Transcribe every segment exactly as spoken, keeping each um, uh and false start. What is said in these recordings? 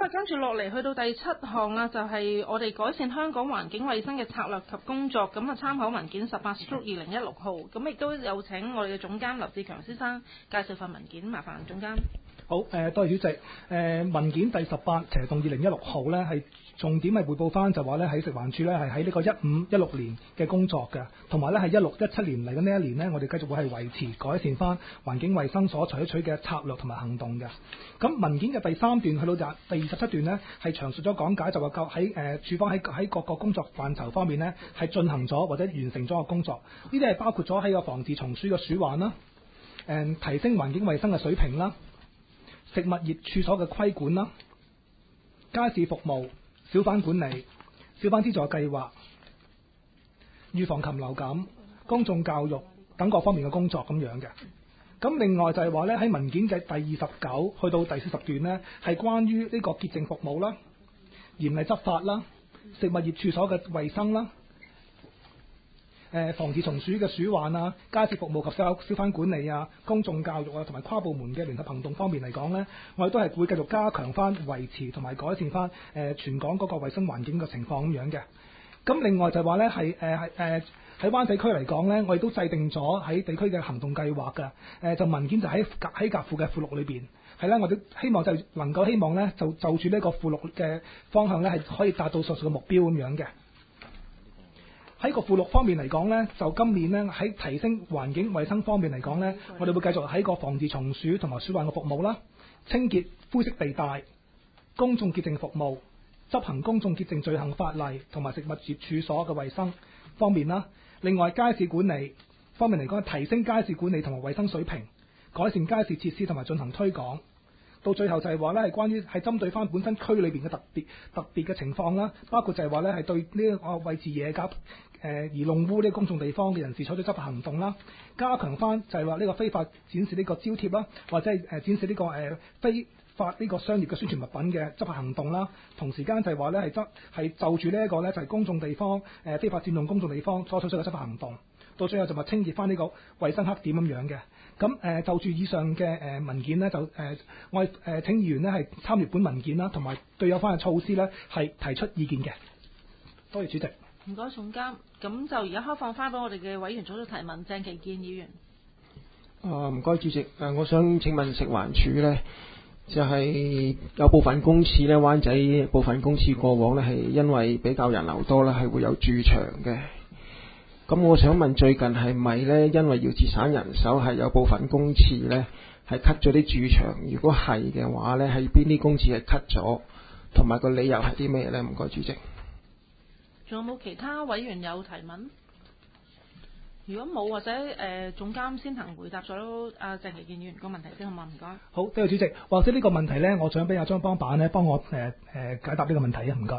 啊，跟住落嚟去到第七項啊，就係、是、我哋改善香港環境衛生嘅策略及工作，咁啊參考文件十八 Stroke 二零一六號，咁亦都有請我哋嘅總監劉志強先生介紹份文件，麻煩總監。 好，誒、呃，多謝主席。誒、呃，文件第十八斜動二零一六號咧，係重點係匯報翻就話咧喺食環署咧係喺呢個一五一六年嘅工作嘅，同埋咧係一六一七年嚟緊呢一年呢，我哋繼續會係維持改善翻環境衛生所採取嘅策略同埋行動嘅。咁文件嘅第三段去到第第二十七段呢，係詳述咗講解就話夠喺誒署方喺喺各個工作範疇方面呢，係進行咗或者完成咗個工作。呢啲係包括咗喺個防治蟲鼠嘅鼠患啦，誒、呃、提升環境衛生嘅水平啦。食物業處所嘅規管啦，街市服務、小販管理、小販資助計劃、預防禽流感、公眾教育等各方面嘅工作咁樣嘅。咁另外就係話咧喺文件嘅第二十九去到第四十段呢，係關於呢個潔淨服務啦、嚴厲執法啦、食物業處所嘅衛生啦。誒防治蟲鼠嘅鼠患啊、街市服務及小小販管理啊、公眾教育啊，同埋跨部門嘅聯合行動方面嚟講呢，我哋都係會繼續加強翻、維持同埋改善翻誒、呃、全港嗰個衞生環境嘅情況咁樣嘅。咁另外就係話呢，係誒係誒喺灣仔區嚟講呢，我哋都制定咗喺地區嘅行動計劃嘅。誒、呃、就文件就喺喺甲附嘅附錄裏邊係啦，我哋希望就能夠希望呢，就就住呢個附錄嘅方向呢，係可以達到上述嘅目標咁樣嘅。喺個附錄方面嚟講呢，就今年呢，喺提升環境衛生方面嚟講呢，我哋會繼續喺個防治蟲鼠同埋鼠患嘅服務啦，清潔灰色地帶、公眾潔淨服務、執行公眾潔淨罪行法例同埋食物業處所嘅衛生方面啦。另外街市管理方面嚟講，提升街市管理同埋衛生水平，改善街市設施同埋進行推廣。到最後就係話呢，係關於係針對翻本身區裏邊嘅特別特別嘅情況啦，包括就係話呢，係對呢個位置野鴿誒而弄污呢個公眾地方嘅人士採取執法行動啦，加強翻就係話呢個非法展示呢個招貼啦，或者係誒展示呢個誒非法呢個商業嘅宣傳物品嘅執法行動啦。同時間就係話呢，係執係就住呢一個呢，就係公眾地方誒非法佔用公眾地方所採取嘅執法行動。到最後就話清潔翻呢個衞生黑點咁樣嘅。咁誒、呃、就住以上嘅誒、呃、文件呢，就誒、呃、我誒、呃、請議員呢係參閱本文件啦，同埋對有關嘅措施呢係提出意見嘅。多謝主席。 唔該總監，咁就而家開放翻俾我哋嘅委員組組提問，鄭其健議員。 啊，唔該主席。誒，我想請問食環署呢，就係、是、有部分公廁呢，灣仔部分公廁過往呢係因為比較人流多啦，係會有駐場嘅。咁我想問最近係咪呢？因為要節省人手，係有部分公廁呢係 cut 咗啲駐場？如果係嘅話呢，係邊啲公廁係 cut 咗？同埋個理由係啲咩呢？唔該主席。 仲有冇其他委員有提問？如果冇，或者誒、呃、總監先行回答咗阿鄭其健議員個問題先好嘛？唔該。 好，多謝主席。或者呢個問題呢，我想俾阿張幫辦呢幫我誒誒、呃、解答呢個問題啊！唔該。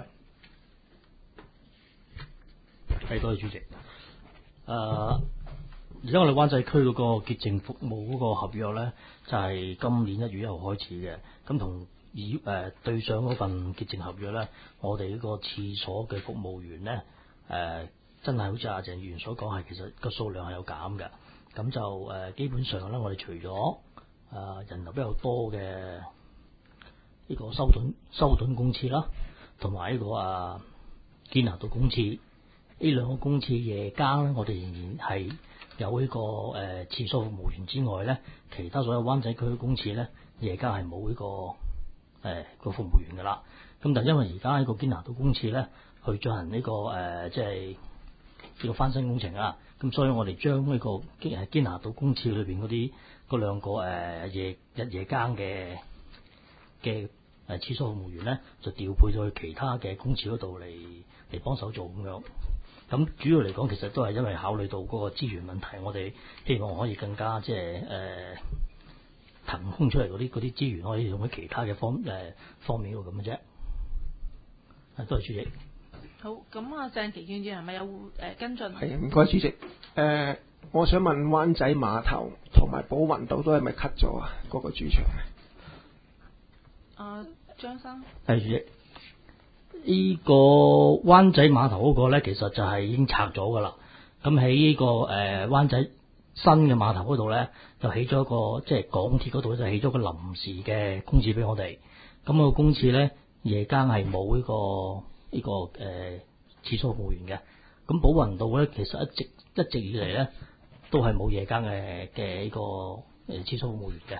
係，多謝主席。誒，而家我哋灣仔區嗰個潔淨服務嗰個合約咧，就係、是、今年一月一號開始嘅。咁同以誒對上嗰份潔淨合約咧，我哋呢個廁所嘅服務員咧，誒、呃、真係好似阿鄭議員所講，係其實個數量係有減嘅。咁就誒、呃、基本上咧，我哋除咗誒、呃、人流比較多嘅呢個修頓修頓公廁啦，同埋呢個啊堅拿道公廁。呢兩個公廁夜間咧，我哋仍然係有呢、這個誒、呃、廁所服務員之外咧，其他所有灣仔區嘅公廁咧，夜間係冇呢個誒、呃、個服務員噶啦。咁但係因為而家喺個堅拿道公廁咧，去進行呢、這個誒即係呢個翻新工程啊，咁所以我哋將呢個堅堅拿道公廁裏邊嗰啲嗰兩個誒、呃、夜日夜間嘅嘅誒廁所服務員咧，就調配咗去其他嘅公廁嗰度嚟嚟幫手做咁樣。咁主要嚟講，其實都係因為考慮到嗰個資源問題，我哋希望可以更加即係誒騰空出嚟嗰啲嗰啲資源，可以用喺其他嘅方誒、呃、方面度咁嘅啫。係，多謝主席。 好，咁啊，鄭其健議員係咪有誒、呃、跟進？ 係，唔該主席。誒、呃，我想問灣仔碼頭同埋寶雲道都係咪 cut 咗啊？嗰個駐場咧？ 啊，張生。 係主席。呢個灣仔碼頭嗰個咧，其實就係已經拆咗噶啦。咁喺呢個誒、呃、灣仔新嘅碼頭嗰度咧，就起咗一個即係港鐵嗰度咧，就起咗個臨時嘅公廁俾我哋。咁、那個公廁咧， 夜間係冇呢個呢、個誒、呃、廁所服務員嘅。咁寶雲道咧，其實一直一直以嚟咧都係冇夜間嘅嘅呢個誒廁所服務員嘅。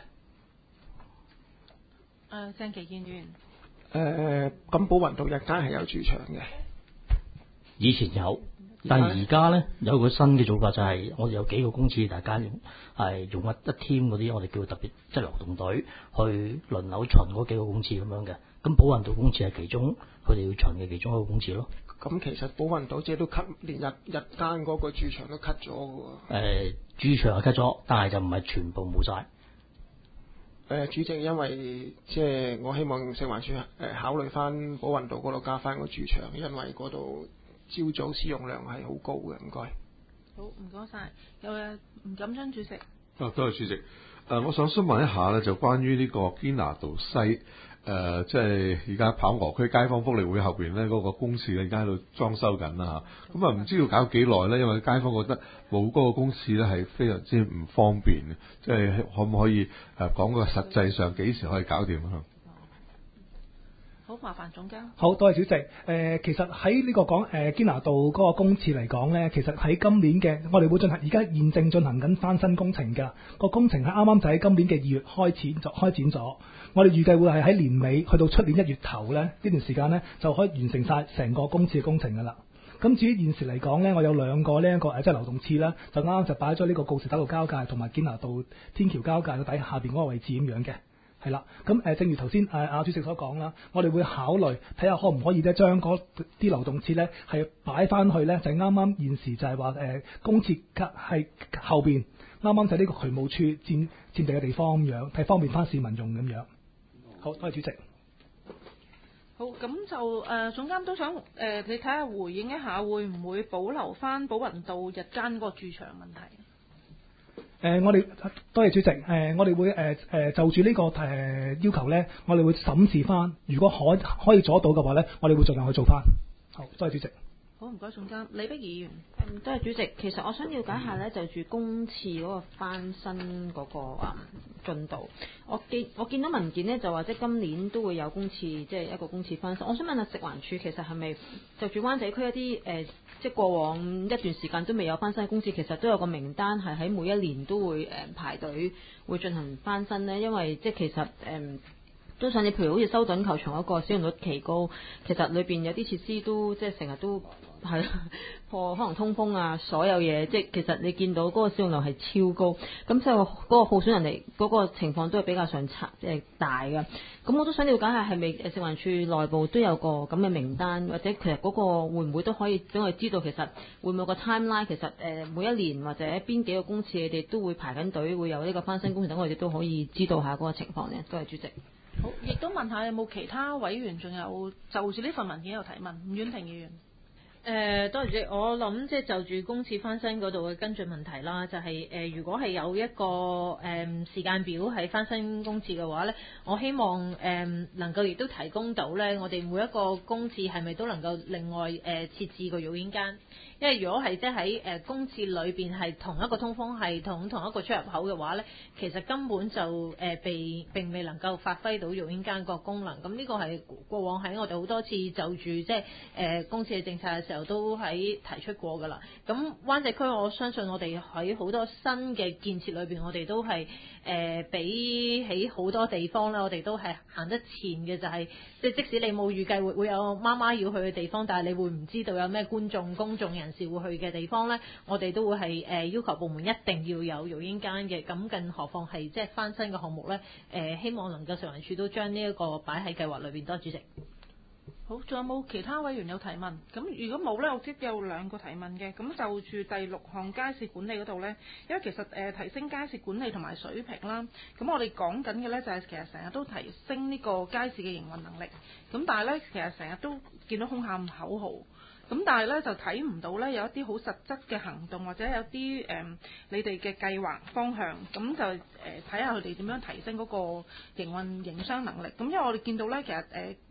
誒鄭其健議員。 誒咁寶雲道日間係有駐場嘅， 以前有，但係而家咧有個新嘅做法就係我哋有幾個公廁，大家用係用一一 team 嗰啲，我哋叫特別即係流動隊去輪流巡嗰幾個公廁咁樣嘅。咁寶雲道公廁係其中佢哋要巡嘅其中一個公廁咯。 咁其實寶雲道即係都 cut，連日日間嗰個駐場都 cut 咗嘅喎。 誒駐場係 cut 咗，但係就唔係全部冇晒。誒、 呃、主席，因為即係我希望食環署誒、呃、考慮翻寶雲道嗰度加翻個駐場，因為嗰度朝早使用量係好高嘅。唔該。 好，唔該晒。有誒吳錦章主席。 啊，多謝主席。誒、呃，我想詢問一下咧，就關於呢個堅拿道西。誒、呃，即係而家跑鵝區街坊福利會後邊咧，嗰、那個公廁咧，而家喺度裝修緊啦嚇。咁啊，唔知要搞幾耐咧？因為街坊覺得冇嗰個公廁咧係非常之唔方便嘅。即係可唔可以誒講個實際上幾時可以搞掂啊？ 好，麻煩總監。 好，多謝主席。誒、呃，其實喺呢個講誒堅拿道嗰個公廁嚟講呢，其實喺今年嘅我哋會進行，而家現正進行緊翻新工程㗎。個工程係啱啱就喺今年嘅二月開始就開展咗。我哋預計會係喺年尾去到出年一月頭呢，呢段時間呢就可以完成晒成個公廁嘅工程㗎啦。咁至於現時嚟講呢，我有兩個呢一個誒即係流動廁啦，就啱啱就擺咗呢個告士打道交界同埋堅拿道天橋交界嘅底下邊嗰個位置咁樣嘅。係啦，咁誒，正如頭先誒阿主席所講啦，我哋會考慮睇下可唔可以咧，將嗰啲流動廁咧係擺翻去咧，就係啱啱現時就係話誒公廁係後邊啱啱就係呢個渠務處佔佔地嘅地方咁樣，睇方便翻市民用咁樣。好，多謝主席。 好，咁就誒、呃、總監都想誒、呃、你睇下回應一下，會唔會保留翻寶雲道日間嗰個駐場問題？ 誒、呃，我哋多謝主席。誒、呃，我哋會誒誒、呃、就住呢、這個誒、呃、要求咧，我哋會審視翻，如果可可以阻到嘅話咧，我哋會盡量去做翻。好，多謝主席。 好，唔該總監。李碧儀議員。 嗯，多謝主席。其實我想了解下咧，就住公廁嗰個翻新嗰、那個啊進度。我見我見到文件咧就話，即係今年都會有公廁，即係一個公廁翻新。我想問下食環署，其實係咪就住灣仔區一啲誒、呃，即係過往一段時間都未有翻新嘅公廁，其實都有個名單係喺每一年都會誒、呃、排隊會進行翻新呢？因為即係其實誒。呃都想你，譬如好似修頓球場嗰個使用率奇高，其實裏邊有啲設施都即係成日都係破，可能通風啊，所有嘢即係其實你見到嗰個使用量係超高，咁所以嗰個耗損人哋嗰個情況都係比較上差即係大嘅。咁我都想了解下係咪誒食環署內部都有個咁嘅名單，或者其實嗰個會唔會都可以俾我哋知道，其實會唔會有個 timeline？其實誒每一年或者邊幾個公廁你哋都會排緊隊，會有呢個翻新工程，等我哋都可以知道下嗰個情況呢。多謝主席。 好，亦都問下有冇其他委員仲有就住呢份文件有提問？吳婉婷議員。 誒、呃，多謝主席。我諗即係就住公廁翻新嗰度嘅跟進問題啦，就係、是、誒、呃，如果係有一個誒、呃、時間表係翻新公廁嘅話咧，我希望誒、呃、能夠亦都提供到咧，我哋每一個公廁係咪都能夠另外誒、呃、設置個浴煙間？因為如果係即係喺誒公廁裏邊係同一個通風系統、同一個出入口嘅話咧，其實根本就誒被並未能夠發揮到浴煙間個功能。咁呢個係過往喺我哋好多次就住即係誒公廁嘅政策嘅時候都喺提出過㗎啦。咁灣仔區我相信我哋喺好多新嘅建設裏邊，我哋都係誒比起好多地方咧，我哋都係行得前嘅，就係即係即使你冇預計會會有媽媽要去嘅地方，但係你會唔知道有咩觀眾、公眾人士會去嘅地方咧，我哋都會係誒、呃、要求部門一定要有浴煙間嘅。咁更何況係即係翻新嘅項目咧？誒、呃，希望能夠食環署都將呢一個擺喺計劃裏邊。多謝主席。 好，仲有冇其他委員有提問？咁如果冇咧，我即有兩個提問嘅。咁就住第六項街市管理嗰度咧，因為其實誒、呃、提升街市管理同埋水平啦，咁我哋講緊嘅咧就係其實成日都提升呢個街市嘅營運能力。咁但係咧，其實成日都見到空喊口號。咁但係咧就睇唔到咧有一啲好實質嘅行動，或者有啲誒、呃、你哋嘅計劃方向，咁就誒睇下佢哋點樣提升嗰個營運營商能力。咁因為我哋見到咧，其實誒、呃、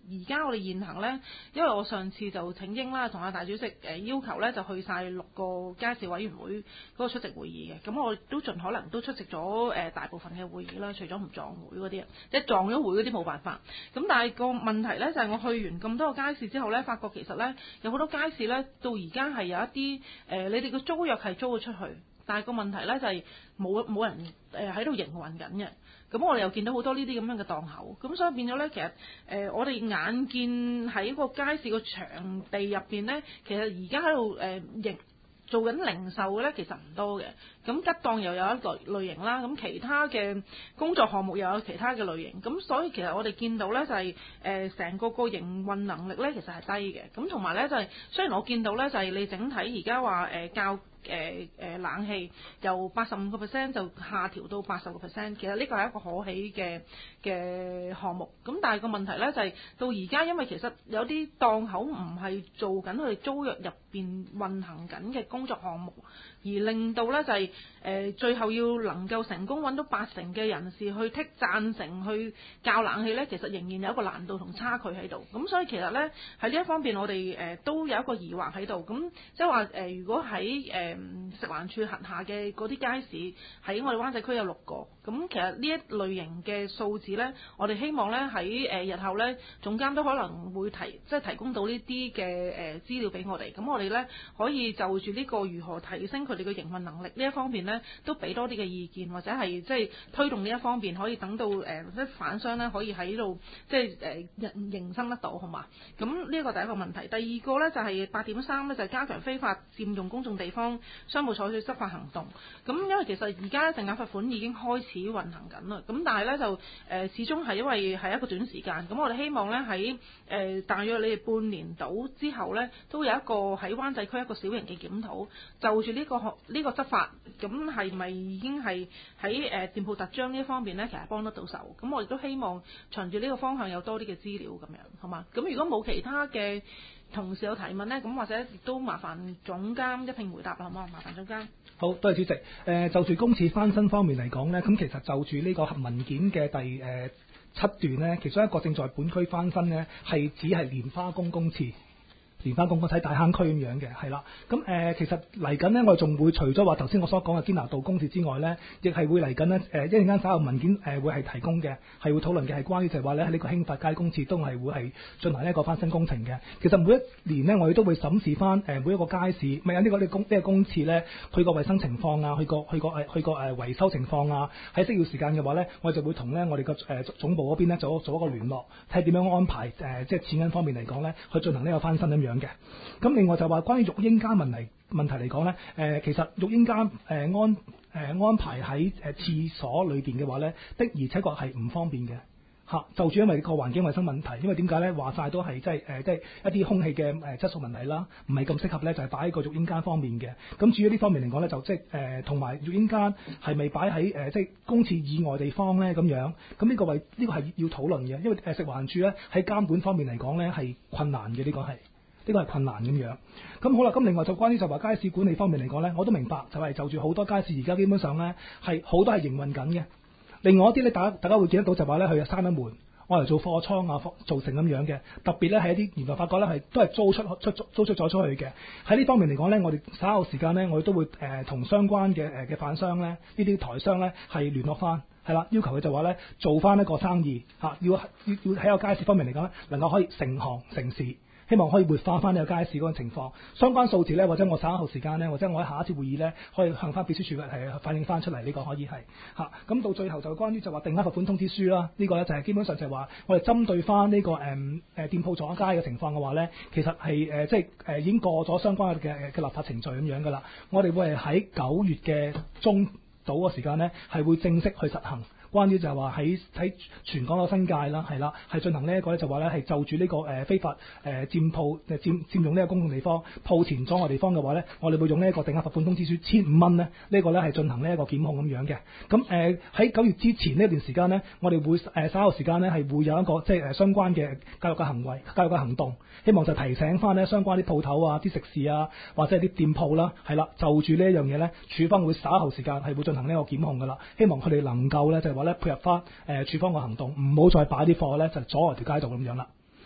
而家我哋現行呢，因為我上次就請纓啦，同阿大主席誒要求呢，就去晒六個街市委員會嗰個出席會議嘅，咁我都盡可能都出席咗誒大部分嘅會議啦，除咗唔撞會嗰啲，即係撞咗會嗰啲冇辦法。咁但係個問題呢，就係、是、我去完咁多個街市之後呢，發覺其實呢，有好多街市呢，到而家係有一啲誒、呃，你哋嘅租約係租咗出去，但係個問題呢，就係冇冇人誒喺度營運緊嘅。咁我哋又見到好多呢啲咁樣嘅檔口，咁所以變咗呢，其實誒、呃、我哋眼見喺個街市個場地入邊呢，其實而家喺度誒營做緊零售嘅呢，其實唔多嘅。咁吉檔又有一個類型啦，咁其他嘅工作項目又有其他嘅類型，咁所以其實我哋見到呢，就係誒成個個營運能力呢，其實係低嘅。咁同埋呢，就係、是、雖然我見到呢，就係、是、你整體而家話誒較。誒誒、呃、冷氣由八十五個 percent 就下調到八十個 percent，其實呢個係一個可喜嘅嘅項目。咁但係個問題呢，就係、是、到而家，因為其實有啲檔口唔係做緊佢哋租約入邊運行緊嘅工作項目，而令到呢就係、是、誒、呃、最後要能夠成功揾到八成嘅人士去剔贊成去較冷氣呢，其實仍然有一個難度同差距喺度。咁所以其實呢，喺呢一方面，我哋誒都有一個疑惑喺度。咁即係話誒，如果喺誒、呃食環署轄下嘅嗰啲街市喺我哋灣仔區有六個，咁其實呢一類型嘅數字呢，我哋希望呢喺誒日後呢，總監都可能會提即係提供到呢啲嘅誒資料俾我哋，咁我哋呢，可以就住呢個如何提升佢哋嘅營運能力呢一方面呢，都俾多啲嘅意見，或者係即係推動呢一方面，可以等到誒即係販商呢，可以喺度即係誒營生得到，好嘛？咁呢一個第一個問題，第二個呢，就係八點三呢，就係加強非法佔用公眾地方。商務採取執法行動，咁因為其實而家定額罰款已經開始運行緊啦，咁但係呢，就誒、呃、始終係因為係一個短時間，咁我哋希望呢，喺誒、呃、大約你哋半年到之後呢，都有一個喺灣仔區一個小型嘅檢討，就住呢、呢個呢、呢個執法，咁係咪已經係喺誒店鋪特章呢一方面呢？其實幫得到手，咁我亦都希望循住呢個方向有多啲嘅資料咁樣，好嘛？咁如果冇其他嘅同事有提問呢，咁或者亦都麻煩總監一併回答啦，好唔好？麻煩總監。 好，多謝主席。誒、呃，就住公廁翻新方面嚟講呢，咁其實就住呢個文件嘅第誒、呃、七段呢，其中一個正在本區翻新呢，係只係蓮花宮公廁。連翻公公喺大坑區咁樣嘅，係啦。咁誒、呃，其實嚟緊呢，我哋仲會除咗話頭先我所講嘅堅拿道公廁之外呢，亦係會嚟緊呢。誒、呃，一陣間稍後文件誒、呃、會係提供嘅，係會討論嘅係關於就係話咧喺呢個興發街公廁都係會係進行一個翻新工程嘅。其實每一年呢，我哋都會審視翻誒每一個街市，咪有呢個呢、呢個公呢、呢個公廁呢，佢個衞生情況啊，佢個佢個誒佢個誒維修情況啊，喺需要時間嘅話呢，我哋就會同呢我哋個誒總部嗰邊呢做做一個聯絡，睇下點樣安排誒、呃、即係錢銀方面嚟講呢，去進行呢個翻新咁樣嘅。咁另外就話關於育嬰間問題問題嚟講呢，誒、呃、其實育嬰間誒安誒、呃、安排喺誒廁所裏邊嘅話呢，的而且確係唔方便嘅嚇。就住因為個環境衞生問題，因為點解呢？話晒都係即係誒即係一啲空氣嘅誒質素問題啦，唔係咁適合呢，就係擺喺個育嬰間方面嘅。咁至於呢方面嚟講呢，就即係誒同埋育嬰間係咪擺喺誒即係公廁以外地方呢？咁樣？咁呢個為呢、呢個係要討論嘅，因為誒食環署呢，喺監管方面嚟講呢，係困難嘅，呢、呢個係。呢個係困難咁樣，咁好啦。咁另外就關於就話街市管理方面嚟講呢，我都明白就係就住好多街市而家基本上呢係好多係營運緊嘅。另外一啲呢，大家大家會見得到就話呢，佢又閂咗門，我嚟做貨倉啊，做成咁樣嘅。特別呢係一啲原來發覺呢係都係租出出租出咗出去嘅。喺呢方面嚟講呢，我哋稍後時間呢，我哋都會誒同、呃、相關嘅誒嘅販商呢，呢啲台商呢係聯絡翻，係啦，要求佢就話呢做翻一個生意嚇、啊，要要要喺個街市方面嚟講呢，能夠可以成行成市。希望可以活化翻呢個街市嗰個情況，相關數字呢，或者我稍後時間呢，或者我喺下一次會議呢，可以向翻秘書處係反映翻出嚟，呢、這個可以係嚇。咁、啊、到最後就關於就話定額罰款通知書啦，呢、這個呢，就係、是、基本上就係話我哋針對翻呢、這個誒誒、呃、店鋪阻街嘅情況嘅話呢，其實係誒、呃、即係誒、呃、已經過咗相關嘅嘅立法程序咁樣噶啦。我哋會係喺九月嘅中到嘅時間呢，係會正式去實行。關於就係話喺喺全港嘅新界啦，係啦，係進行呢一個咧就話咧係就住呢個誒非法誒佔鋪誒佔佔用呢個公共地方鋪前阻礙地方嘅話咧，我哋會用呢一個定額罰款通知書千五蚊咧，呢個咧係進行呢一個檢控咁樣嘅。咁誒喺九月之前呢段時間呢，我哋會誒稍後時間呢係會有一個即係誒相關嘅教育嘅行為、教育嘅行動，希望就提醒翻呢相關啲鋪頭啊、啲食肆啊或者係啲店鋪啦，係啦，就住呢一樣嘢咧，處方會稍後時間係會進行呢個檢控噶啦，希望佢哋能夠咧就係話咧配合翻誒處方嘅行動，唔好再擺啲貨咧就阻礙條街道咁樣啦。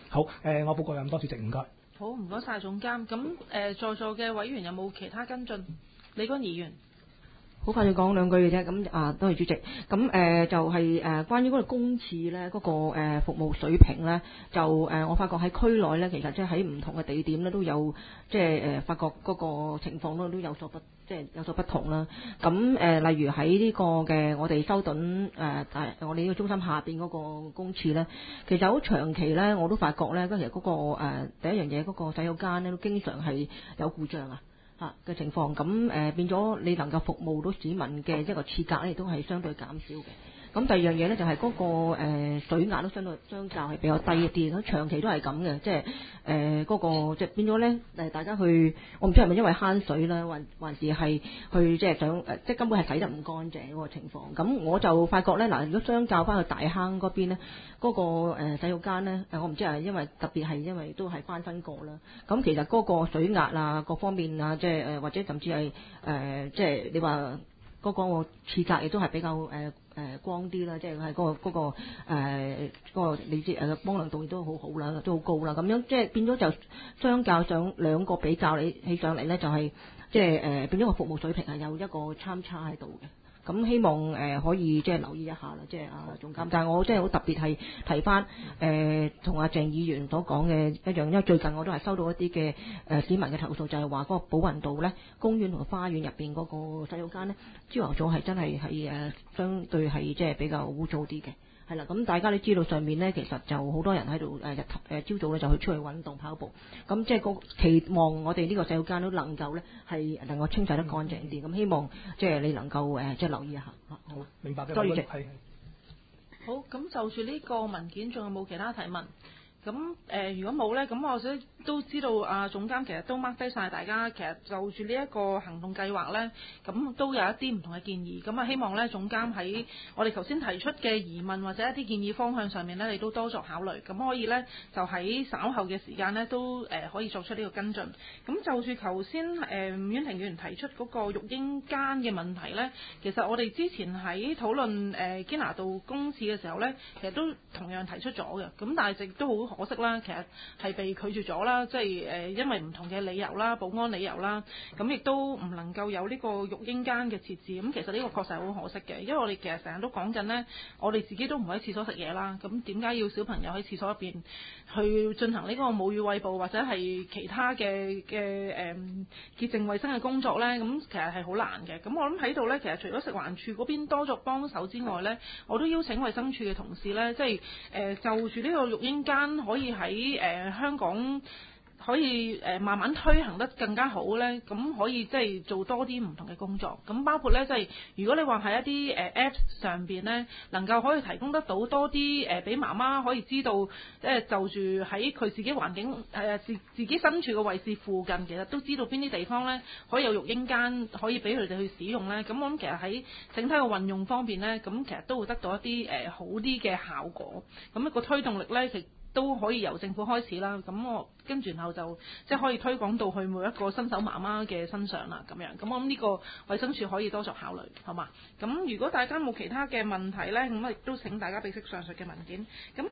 好，誒、呃，我報告有咁多，主席唔該。 好，唔該晒總監。咁誒、呃，在座嘅委員有冇其他跟進？李君議員。 好快要講兩句嘅啫，咁啊，多謝主席。咁誒、呃、就係、是、誒、呃、關於嗰個公廁咧，嗰、那個、呃、服務水平咧，就誒、呃、我發覺喺區內咧，其實即係喺唔同嘅地點咧都有，即係誒發覺嗰個情況咧都有所不，即係有所不同啦。咁誒、呃、例如喺呢個嘅我哋修頓誒大、呃、我哋呢個中心下邊嗰個公廁咧，其實好長期咧，我都發覺咧，嗰其實嗰個、呃、第一樣嘢嗰個洗手間咧都經常係有故障啊。嚇嘅情況，咁誒、呃、變咗你能夠服務到市民嘅一個廁格咧，亦都係相對減少嘅。咁第二樣嘢咧就係、是、嗰、那個、呃、水壓都相對相較係比較低一啲，咁長期都係咁嘅，即係誒嗰個即係變咗咧誒大家去，我唔知係咪因為慳水啦，還還是係去即係想誒，即係根本係洗得唔乾淨嗰個情況。咁我就發覺咧嗱，如果相較翻去大坑嗰邊咧，嗰、那個、呃、洗手間咧誒，我唔知係因為特別係因為都係翻新過啦。咁其實嗰個水壓啊各方面啊，即係誒或者甚至係誒、呃、即係你話。嗰個廁格亦都係比較誒誒、呃、光啲啦，即係係嗰個嗰、嗰個誒、呃嗰個你知誒光亮度亦都好好啦，都好高啦，咁樣即係變咗就相較上兩個比較你起上嚟咧，就係即係誒變咗個服務水平係有一個參差喺度嘅。咁希望誒、呃、可以即係留意一下啦，即係啊總監。但係我即係好特別係提翻誒同阿鄭議員所講嘅一樣，因為最近我都係收到一啲嘅誒市民嘅投訴，就係話嗰個寶雲道咧公園同花園入邊嗰個洗手間咧，朝頭早係真係係誒相對係即係比較污糟啲嘅。係啦，咁大家都知道上面咧，其實就好多人喺度誒日誒朝早咧就去出去運動跑步，咁即係個期望我哋呢個洗手間都能夠咧係能夠清洗得乾淨啲，咁希望即係你能夠誒即係留意一下嚇。好， 明白嘅， 多謝主席。 係好，咁就住呢個文件，仲有冇其他提問？咁誒、呃，如果冇呢，咁我想都知道啊，總監其實都 mark 低晒大家，其實就住呢一個行動計劃呢，咁都有一啲唔同嘅建議。咁啊，希望呢總監喺我哋頭先提出嘅疑問或者一啲建議方向上面呢，你都多作考慮。咁可以呢，就喺稍後嘅時間呢，都誒、呃、可以作出呢個跟進。咁就住頭先誒吳婉婷議員提出嗰個育嬰間嘅問題呢，其實我哋之前喺討論誒堅拿道公廁嘅時候呢，其實都同樣提出咗嘅。咁但係亦都好可惜啦，其實係被拒絕咗啦，即係誒因為唔同嘅理由啦、保安理由啦，咁亦都唔能夠有呢個育嬰間嘅設置。咁其實呢個確實係好可惜嘅，因為我哋其實成日都講緊呢，我哋自己都唔喺廁所食嘢啦，咁點解要小朋友喺廁所入邊去進行呢個母乳餵哺或者係其他嘅嘅誒潔淨衛生嘅工作呢？咁其實係好難嘅。咁我諗喺度呢，其實除咗食環署嗰邊多作幫手之外呢，我都邀請衛生署嘅同事呢，即係誒、呃、就住呢個育嬰間可以喺誒、呃、香港可以誒、呃、慢慢推行得更加好呢，咁可以即係做多啲唔同嘅工作。咁包括呢，即係如果你話喺一啲誒、呃、Apps 上邊呢，能夠可以提供得到多啲誒俾媽媽可以知道，即係就住喺佢自己環境誒、呃、自自己身處嘅位置附近，其實都知道邊啲地方呢可以有育嬰間可以俾佢哋去使用呢。咁我諗其實喺整體嘅運用方面呢，咁其實都會得到一啲誒、呃、好啲嘅效果。咁一個推動力呢，其都可以由政府開始啦，咁我跟住然後就即係可以推廣到去每一個新手媽媽嘅身上啦，咁樣，咁我諗呢個衛生署可以多作考慮，好嘛？咁如果大家冇其他嘅問題呢，咁我亦都請大家俾識上述嘅文件，咁。